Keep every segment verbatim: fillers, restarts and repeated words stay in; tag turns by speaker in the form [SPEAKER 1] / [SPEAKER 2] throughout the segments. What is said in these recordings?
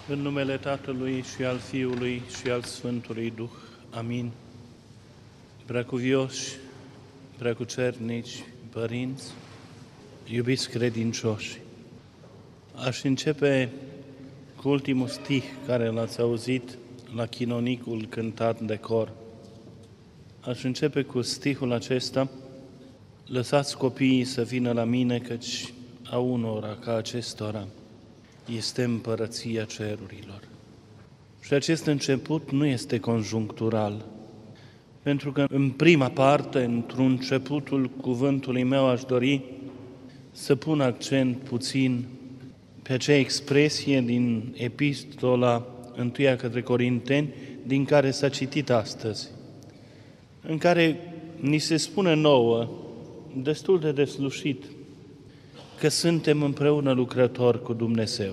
[SPEAKER 1] În numele Tatălui și al Fiului și al Sfântului Duh. Amin. Preacuvioși, preacucernici, părinți, iubiți credincioși, aș începe cu ultimul stih care l-ați auzit la chinonicul cântat de cor. Aș începe cu stihul acesta: lăsați copiii să vină la mine, căci a unora ca acestora este împărăția cerurilor. Și acest început nu este conjunctural, pentru că în prima parte, într-un începutul cuvântului meu, aș dori să pun accent puțin pe acea expresie din epistola întâia către Corinteni, din care s-a citit astăzi, în care ni se spune nouă, destul de deslușit, că suntem împreună lucrători cu Dumnezeu.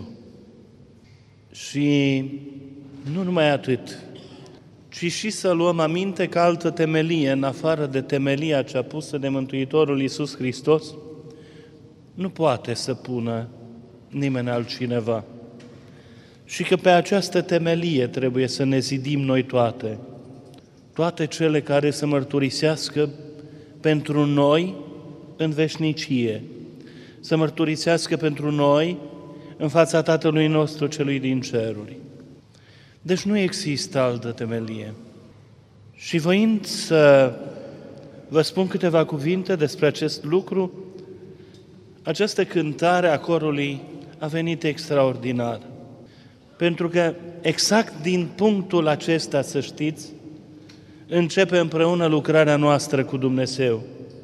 [SPEAKER 1] Și nu numai atât, ci și să luăm aminte că altă temelie, în afară de temelia cea pusă de Mântuitorul Iisus Hristos, nu poate să pună nimeni altcineva. Și că pe această temelie trebuie să ne zidim noi toate, toate cele care să mărturisească pentru noi în veșnicie, să mărturisească pentru noi în fața Tatălui nostru celui din ceruri. Deci nu există altă temelie. Și voind să vă spun câteva cuvinte despre acest lucru, această cântare a corului a venit extraordinar. Pentru că exact din punctul acesta, să știți, începe împreună lucrarea noastră cu Dumnezeu.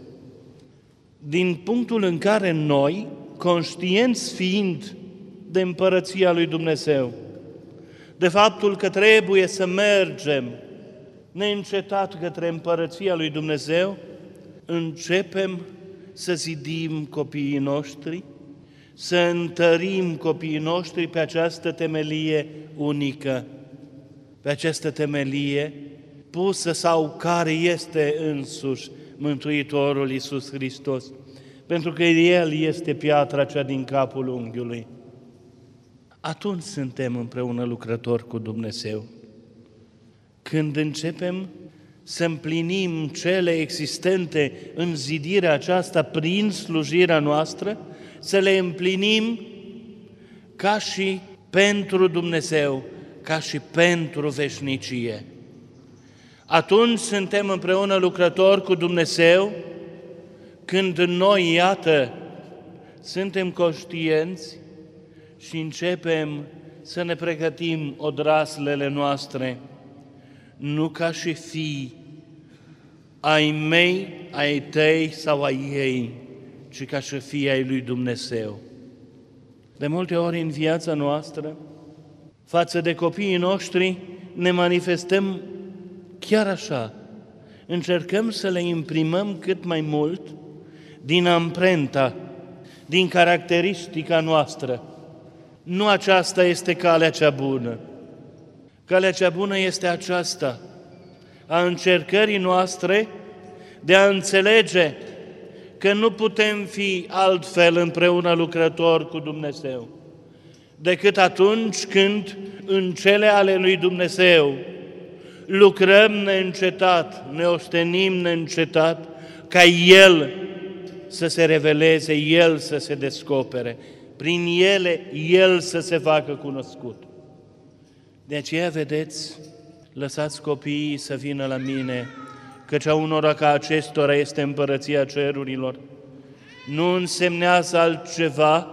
[SPEAKER 1] Din punctul în care noi, conștienți fiind de împărăția lui Dumnezeu, de faptul că trebuie să mergem neîncetat către împărăția lui Dumnezeu, începem să zidim copiii noștri, să întărim copiii noștri pe această temelie unică, pe această temelie pusă sau care este însuși Mântuitorul Iisus Hristos, pentru că El este piatra cea din capul unghiului. Atunci suntem împreună lucrători cu Dumnezeu. Când începem să împlinim cele existente în zidirea aceasta prin slujirea noastră, să le împlinim ca și pentru Dumnezeu, ca și pentru veșnicie. Atunci suntem împreună lucrători cu Dumnezeu, când noi, iată, suntem conștienți și începem să ne pregătim odraslele noastre, nu ca și fii ai mei, ai tăi sau ai ei, ci ca și fii ai lui Dumnezeu. De multe ori în viața noastră, față de copiii noștri, ne manifestăm chiar așa. Încercăm să le imprimăm cât mai mult din amprenta, din caracteristica noastră. Nu aceasta este calea cea bună. Calea cea bună este aceasta, a încercării noastre de a înțelege că nu putem fi altfel împreună lucrători cu Dumnezeu, decât atunci când în cele ale lui Dumnezeu lucrăm neîncetat, ne ostenim neîncetat, ca El să se reveleze, El să se descopere, prin ele El să se facă cunoscut. De aceea, vedeți, lăsați copiii să vină la mine, căci a unora ca acestora este împărăția cerurilor. Nu însemnează altceva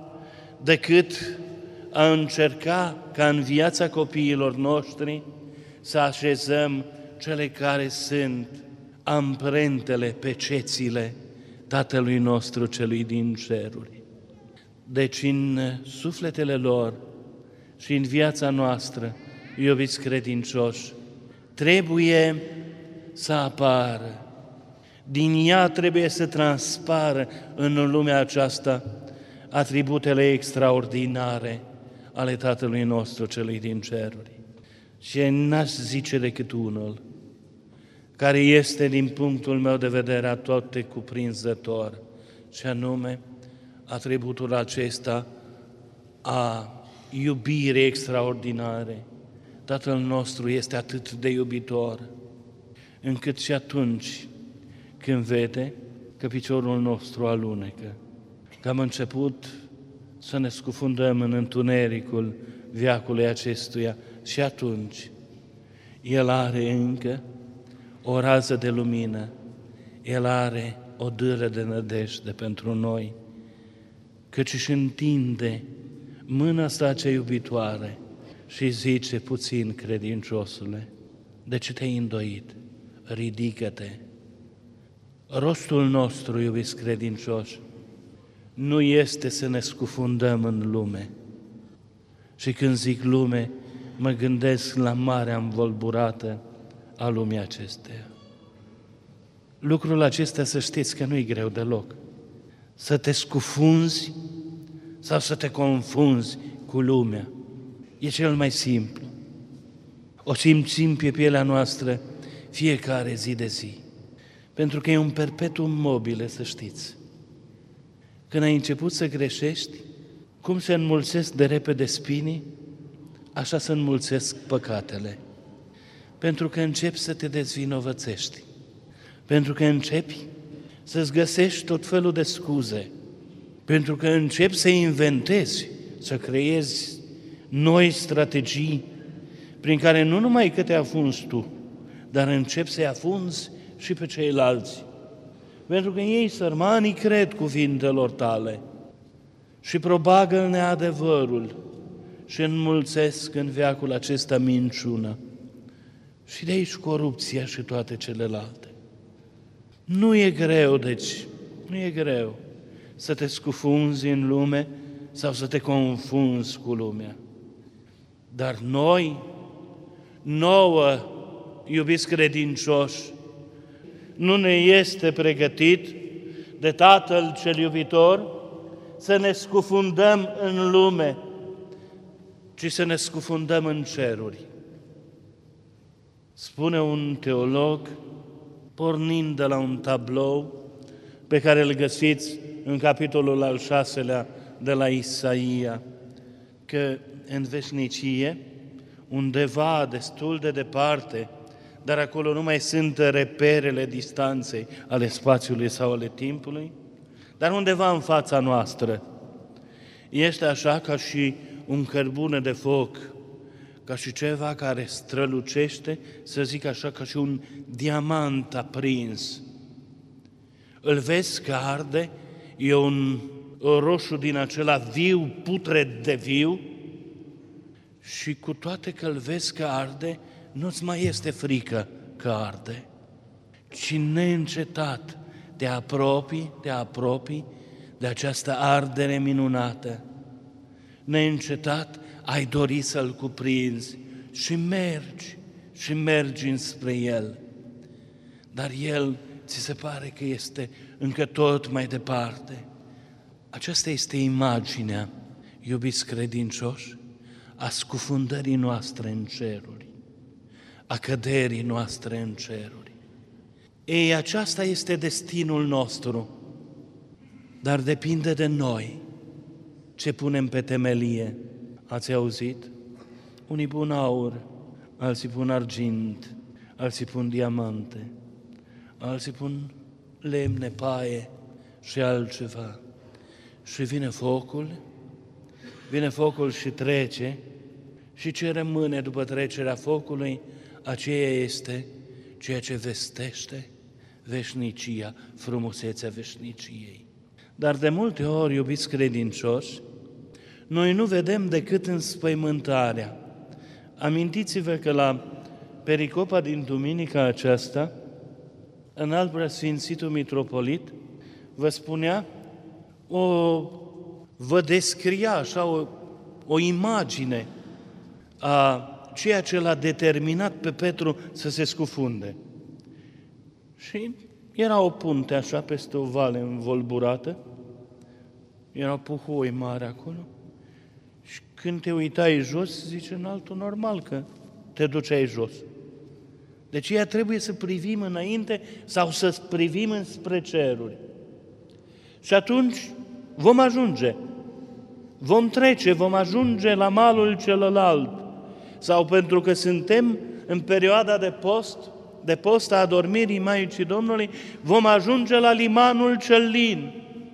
[SPEAKER 1] decât a încerca ca în viața copiilor noștri să așezăm cele care sunt amprentele, pecețile Tatălui nostru celui din ceruri. Deci în sufletele lor și în viața noastră, iubiți credincioși, trebuie să apară. Din ea trebuie să transpară în lumea aceasta atributele extraordinare ale Tatălui nostru celui din ceruri. Și n-aș zice decât unul, care este, din punctul meu de vedere, atote cuprinzător, și anume atributul acesta a iubire extraordinare. Tatăl nostru este atât de iubitor, încât și atunci când vede că piciorul nostru alunecă, că am început să ne scufundăm în întunericul veacului acestuia, și atunci El are încă o rază de lumină, El are o dâră de nădejde pentru noi, căci își întinde mâna sa cea iubitoare și zice: puțin credinciosule, de ce te-ai îndoit? Ridică-te! Rostul nostru, iubiți credincioși, nu este să ne scufundăm în lume. Și când zic lume, mă gândesc la marea învolburată a lumii acesteia. Lucrul acesta, să știți că nu-i greu deloc. Să te scufunzi sau să te confunzi cu lumea. E cel mai simplu. O simțim pe pielea noastră fiecare zi de zi. Pentru că e un perpetuum mobile, să știți. Când ai început să greșești, cum se înmulțesc de repede spinii, așa se înmulțesc păcatele. Pentru că începi să te dezvinovățești. Pentru că începi să-ți găsești tot felul de scuze. Pentru că începi să inventezi, să creezi noi strategii prin care nu numai că te afunzi tu, dar începi să-i afunzi și pe ceilalți. Pentru că ei, sărmanii, cred cuvintelor tale și propagă neadevărul și înmulțesc în veacul acesta minciună. Și de aici corupția și toate celelalte. Nu e greu, deci, nu e greu să te scufunzi în lume sau să te confunzi cu lumea. Dar noi, nouă, iubiți credincioși, nu ne este pregătit de Tatăl cel iubitor să ne scufundăm în lume, ci să ne scufundăm în ceruri. Spune un teolog, pornind de la un tablou pe care îl găsiți în capitolul al șaselea de la Isaia, că în veșnicie, undeva destul de departe, dar acolo nu mai sunt reperele distanței ale spațiului sau ale timpului, dar undeva în fața noastră este așa ca și un cărbune de foc, ca și ceva care strălucește, să zic așa, ca și un diamant aprins. Îl vezi că arde, e un roșu din acela viu, putred de viu, și cu toate că îl vezi că arde, nu-ți mai este frică că arde, ci neîncetat te apropii, te apropii de această ardere minunată. Neîncetat ai dori să-l cuprinzi și mergi, și mergi înspre el. Dar el ți se pare că este încă tot mai departe. Aceasta este imaginea, iubiți credincioși, a scufundării noastre în ceruri, a căderii noastre în ceruri. Ei, aceasta este destinul nostru, dar depinde de noi ce punem pe temelie. Ați auzit? Unii pun aur, alții pun argint, alții pun diamante, alții pun lemne, paie și altceva. Și vine focul, vine focul și trece, și ce rămâne după trecerea focului, aceea este ceea ce vestește veșnicia, frumusețea veșniciei. Dar de multe ori, iubiți credincioși, noi nu vedem decât înspăimântarea. Amintiți-vă că la pericopa din duminica aceasta, Înalt Preasfințitul Mitropolit vă spunea, o, vă descria așa o, o imagine a ceea ce l-a determinat pe Petru să se scufunde. Și era o punte așa peste o vale învolburată, era puhoi mare acolo, și când te uitai jos, zice înaltul, normal că te duceai jos. Deci ea trebuie să privim înainte sau să privim înspre ceruri. Și atunci vom ajunge. vom trece, vom ajunge la malul celălalt, sau pentru că suntem în perioada de post, de post a adormirii Maicii Domnului, vom ajunge la limanul cel lin.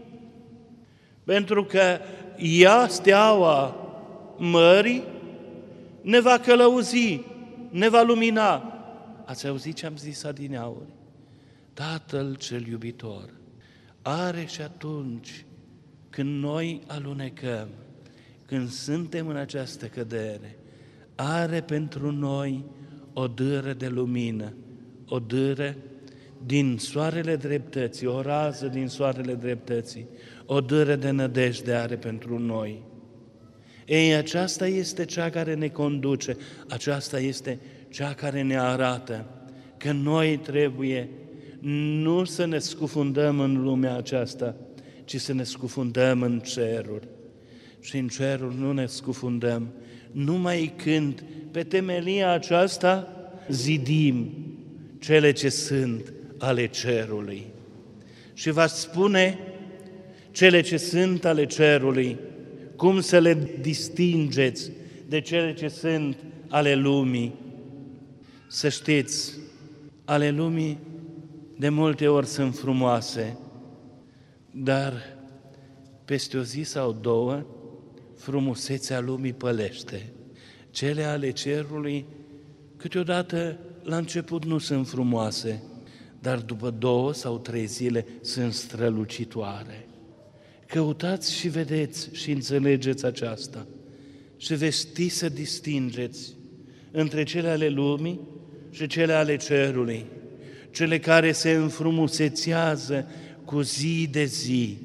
[SPEAKER 1] Pentru că ea, steaua mării, ne va călăuzi, ne va lumina. Ați auzit ce am zis adineauri? Tatăl cel iubitor are și atunci când noi alunecăm, când suntem în această cădere, are pentru noi o dâră de lumină, o dâră din soarele dreptății, o rază din soarele dreptății, o dâră de nădejde are pentru noi. Ei, aceasta este cea care ne conduce, aceasta este cea care ne arată că noi trebuie nu să ne scufundăm în lumea aceasta, ci să ne scufundăm în ceruri. Și în ceruri nu ne scufundăm numai când pe temelia aceasta zidim cele ce sunt ale cerului. Și va spune cele ce sunt ale cerului, cum să le distingeți de cele ce sunt ale lumii. Să știți, ale lumii de multe ori sunt frumoase, dar peste o zi sau două frumusețea lumii pălește. Cele ale cerului câteodată la început nu sunt frumoase, dar după două sau trei zile sunt strălucitoare. Căutați și vedeți și înțelegeți aceasta și veți ști să distingeți între cele ale lumii și cele ale cerului, cele care se înfrumusețează cu zi de zi,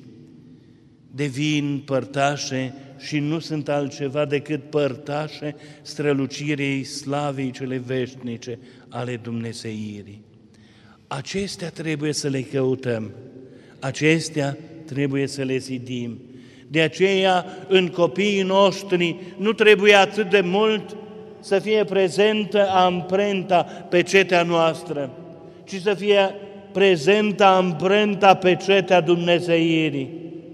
[SPEAKER 1] devin părtașe și nu sunt altceva decât părtașe strălucirii slavei cele veșnice ale dumnezeirii. Acestea trebuie să le căutăm, acestea trebuie să le zidim. De aceea, în copiii noștri nu trebuie atât de mult să fie prezentă amprenta pe cetea noastră, ci să fie prezentă amprenta pe cetea dumnezeirii.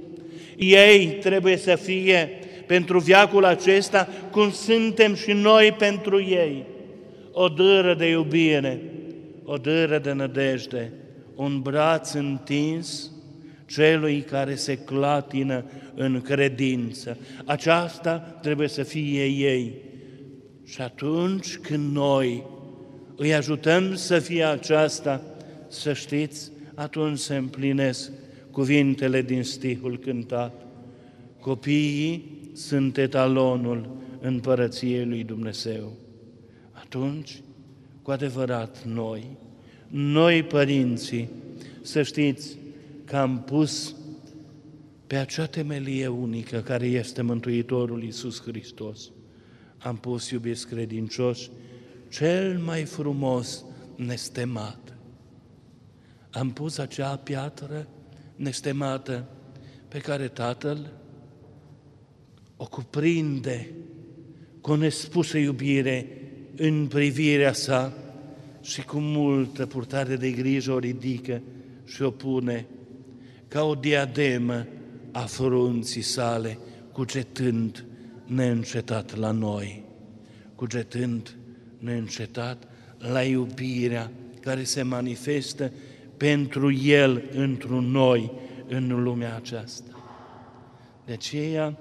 [SPEAKER 1] Ei trebuie să fie pentru veacul acesta cum suntem și noi pentru ei. O dâră de iubire, o dâră de nădejde, un braț întins celui care se clatină în credință. Aceasta trebuie să fie ei. Și atunci când noi îi ajutăm să fie aceasta, să știți, atunci se împlinesc cuvintele din stihul cântat. Copiii sunt etalonul împărăției lui Dumnezeu. Atunci, cu adevărat, noi, noi părinții, să știți că am pus pe acea temelie unică care este Mântuitorul Iisus Hristos, am pus, iubiți credincioși, cel mai frumos nestemat. Am pus acea piatră nestemată pe care Tatăl o cuprinde cu o nespusă iubire în privirea sa și cu multă purtare de grijă o ridică și o pune ca o diademă a frunții sale, cugetând neîncetat la noi, cugetând neîncetat la iubirea care se manifestă pentru El într-un noi în lumea aceasta. De aceea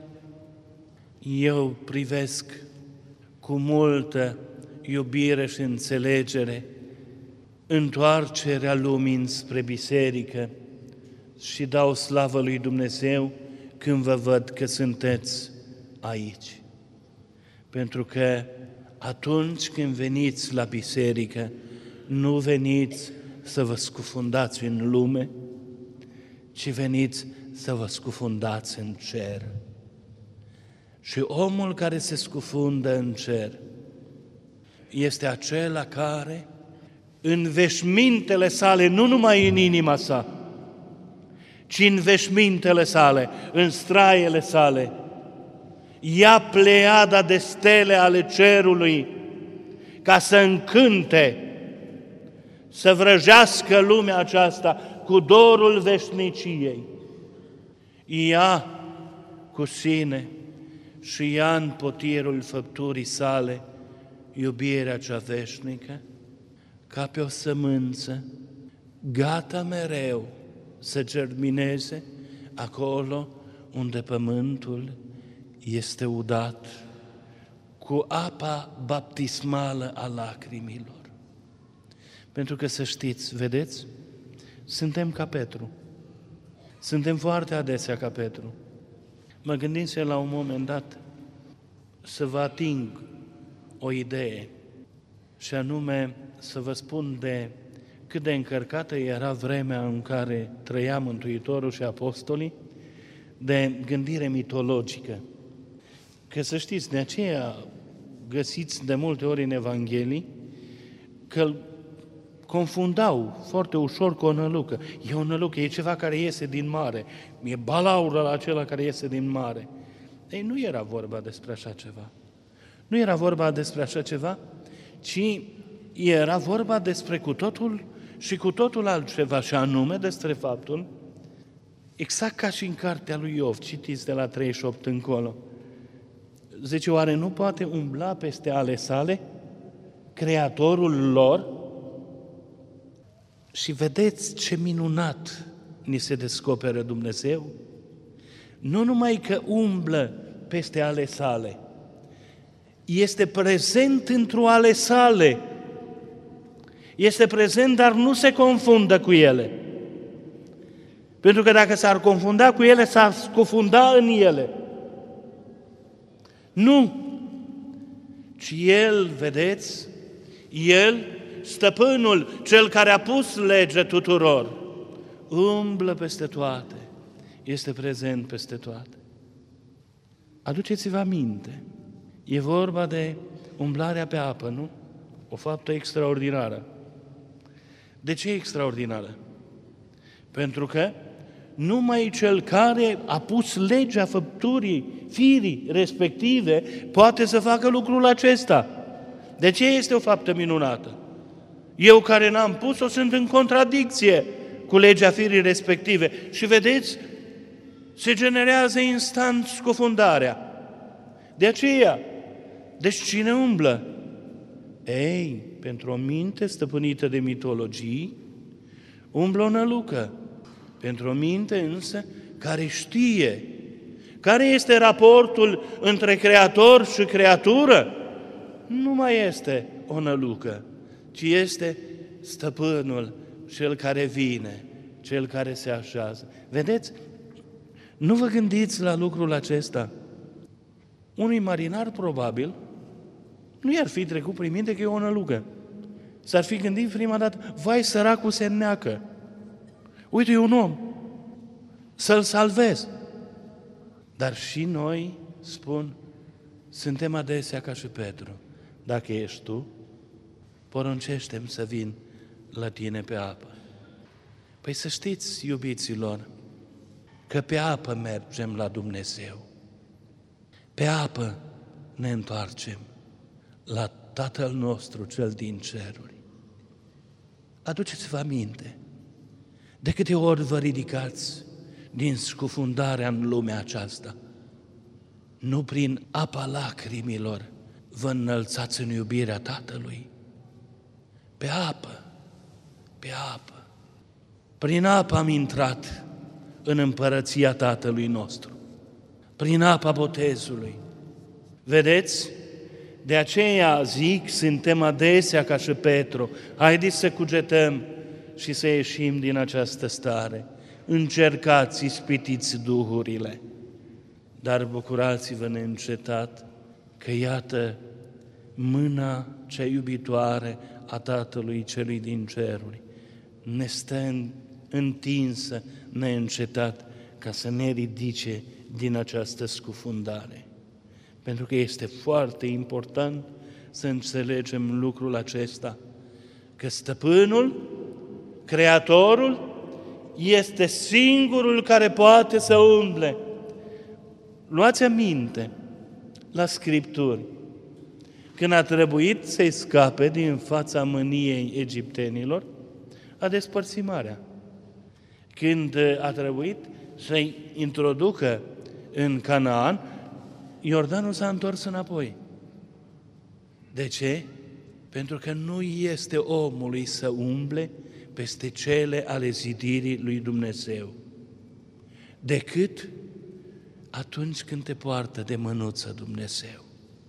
[SPEAKER 1] eu privesc cu multă iubire și înțelegere întoarcerea lumii spre biserică și dau slavă lui Dumnezeu când vă văd că sunteți aici. Pentru că atunci când veniți la biserică, nu veniți să vă scufundați în lume, ci veniți să vă scufundați în cer. Și omul care se scufundă în cer este acela care, în veșmintele sale, nu numai în inima sa, ci în veșmintele sale, în straiele sale, ia pleiada de stele ale cerului ca să încânte, să vrăjească lumea aceasta cu dorul veșniciei. Ia cu sine și ia în potierul făpturii sale iubirea cea veșnică, ca pe o sămânță, gata mereu să germineze acolo unde pământul este udat cu apa baptismală a lacrimilor. Pentru că să știți, vedeți, suntem ca Petru. Suntem foarte adesea ca Petru. Mă gândisem la un moment dat să vă ating o idee și anume să vă spun de cât de încărcată era vremea în care trăia Mântuitorul și apostolii de gândire mitologică. Că să știți, de aceea găsiți de multe ori în Evanghelii că îl confundau foarte ușor cu o nălucă. E o nălucă, e ceva care iese din mare, e balaurul acela care iese din mare. Ei, nu era vorba despre așa ceva. Nu era vorba despre așa ceva, ci era vorba despre cu totul și cu totul altceva, și anume despre faptul, exact ca și în cartea lui Iov, citiți de la treizeci și opt încolo, zice, oare nu poate umbla peste ale sale Creatorul lor? Și vedeți ce minunat ni se descoperă Dumnezeu. Nu numai că umblă peste ale sale, este prezent într-o ale sale. Este prezent, dar nu se confundă cu ele. Pentru că dacă s-ar confunda cu ele, s-ar scufunda în ele. Nu! Ci El, vedeți, El, stăpânul, Cel care a pus lege tuturor, umblă peste toate, este prezent peste toate. Aduceți-vă aminte, e vorba de umblarea pe apă, nu? O faptă extraordinară. De ce extraordinară? Pentru că numai Cel care a pus legea făpturii, firii respective, poate să facă lucrul acesta. De ce este o faptă minunată? Eu care n-am pus-o sunt în contradicție cu legea firii respective. Și vedeți, se generează instant scufundarea. De aceea, deci cine umblă? Ei, pentru o minte stăpânită de mitologii, umblă o nălucă. Pentru o minte însă care știe care este raportul între Creator și creatură, nu mai este o nălucă, ci este stăpânul, cel care vine, cel care se așează. Vedeți? Nu vă gândiți la lucrul acesta. Unui marinar, probabil, nu i-ar fi trecut prin minte că e o nălucă. S-ar fi gândit prima dată, vai, săracul se înneacă. Uite, e un om. Să-l salvez. Dar și noi, spun, suntem adesea ca și Petru. Dacă ești tu, poruncește-mi să vin la tine pe apă. Păi să știți, iubiților, că pe apă mergem la Dumnezeu. Pe apă ne întoarcem la Tatăl nostru, Cel din ceruri. Aduceți-vă aminte, de câte ori vă ridicați din scufundarea în lumea aceasta, nu prin apa lacrimilor vă înălțați în iubirea Tatălui. Pe apă, pe apă. Prin apă am intrat în împărăția Tatălui nostru. Prin apa botezului. Vedeți? De aceea zic, suntem adesea ca și Petru. Haideți să cugetăm și să ieșim din această stare. Încercați, ispitiți duhurile, dar bucurați-vă neîncetat că iată mâna cea iubitoare a Tatălui Celui din ceruri ne stă întinsă neîncetat ca să ne ridice din această scufundare. Pentru că este foarte important să înțelegem lucrul acesta, că Stăpânul, Creatorul, este singurul care poate să umble. Luați aminte la Scripturi, când a trebuit să-i scape din fața mâniei egiptenilor, a despărțit marea. Când a trebuit să-i introducă în Canaan, Iordanul s-a întors înapoi. De ce? Pentru că nu este omului să umble peste cele ale zidirii lui Dumnezeu, decât atunci când te poartă de mânuță Dumnezeu.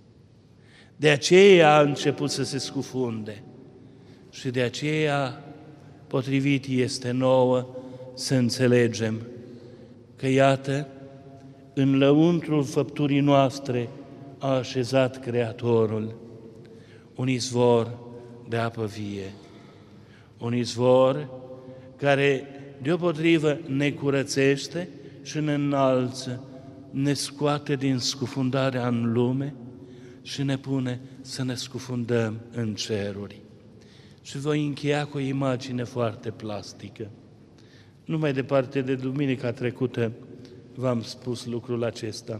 [SPEAKER 1] De aceea a început să se scufunde și de aceea potrivit este nouă să înțelegem că, iată, în lăuntrul făpturii noastre a așezat Creatorul un izvor de apă vie, un izvor care deopotrivă ne curățește și ne înalță, ne scoate din scufundarea în lume și ne pune să ne scufundăm în ceruri. Și voi încheia cu o imagine foarte plastică. Nu mai departe de duminica trecută v-am spus lucrul acesta.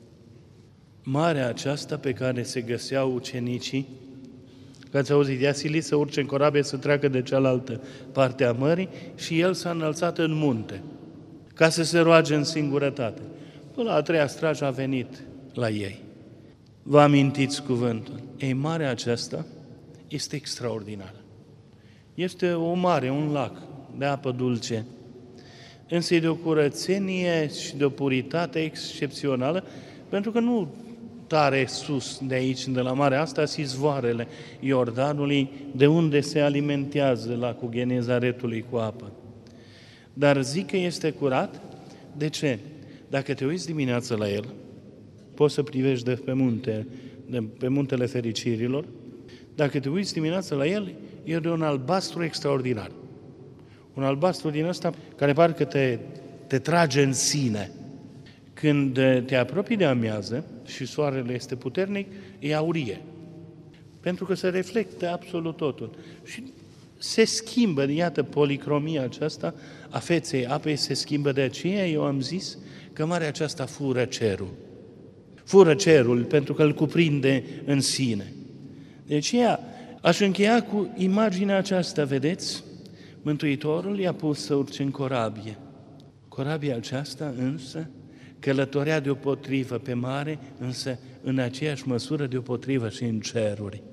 [SPEAKER 1] Marea aceasta pe care se găseau ucenicii, că ați auzit, i-a silit să urce în corabie să treacă de cealaltă parte a mării și el s-a înălțat în munte ca să se roage în singurătate. Până la a treia strajă a venit la ei. Vă amintiți cuvântul? Ei, marea aceasta este extraordinară. Este o mare, un lac de apă dulce, însă e de o curățenie și de o puritate excepțională, pentru că nu tare sus de aici, de la marea asta, sunt izvoarele Iordanului, de unde se alimentează lacul Genezaretului cu apă. Dar zic că este curat. De ce? Dacă te uiți dimineața la el, poți să privești de pe, munte, de pe muntele fericirilor, dacă te uiți dimineața la el, e de un albastru extraordinar. Un albastru din ăsta care parcă te, te trage în sine. Când te apropii de amiază și soarele este puternic, e aurie. Pentru că se reflectă absolut totul. Și se schimbă, iată, policromia aceasta a feței apei se schimbă. De aceea eu am zis că marea aceasta fură cerul. Fură cerul pentru că îl cuprinde în sine. De aceea aș încheia cu imaginea aceasta, vedeți? Mântuitorul i-a pus să urce în corabie. Corabia aceasta însă călătorea deopotrivă pe mare, însă în aceeași măsură deopotrivă și în ceruri.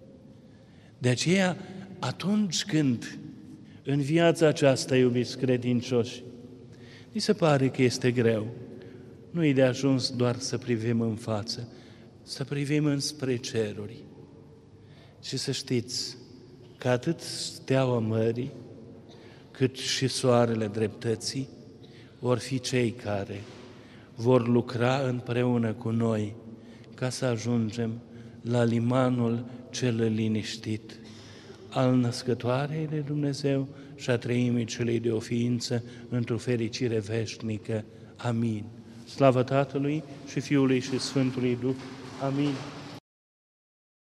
[SPEAKER 1] De aceea, atunci când în viața aceasta, iubiți credincioși, ni se pare că este greu, nu e de ajuns doar să privim în față, să privim înspre ceruri. Și să știți că atât steaua mării, cât și soarele dreptății vor fi cei care vor lucra împreună cu noi ca să ajungem la limanul cel liniștit al născătoarei de Dumnezeu și a treimii celei de o ființă într-o fericire veșnică. Amin. Slavă Tatălui și Fiului și Sfântului Duh. Amin.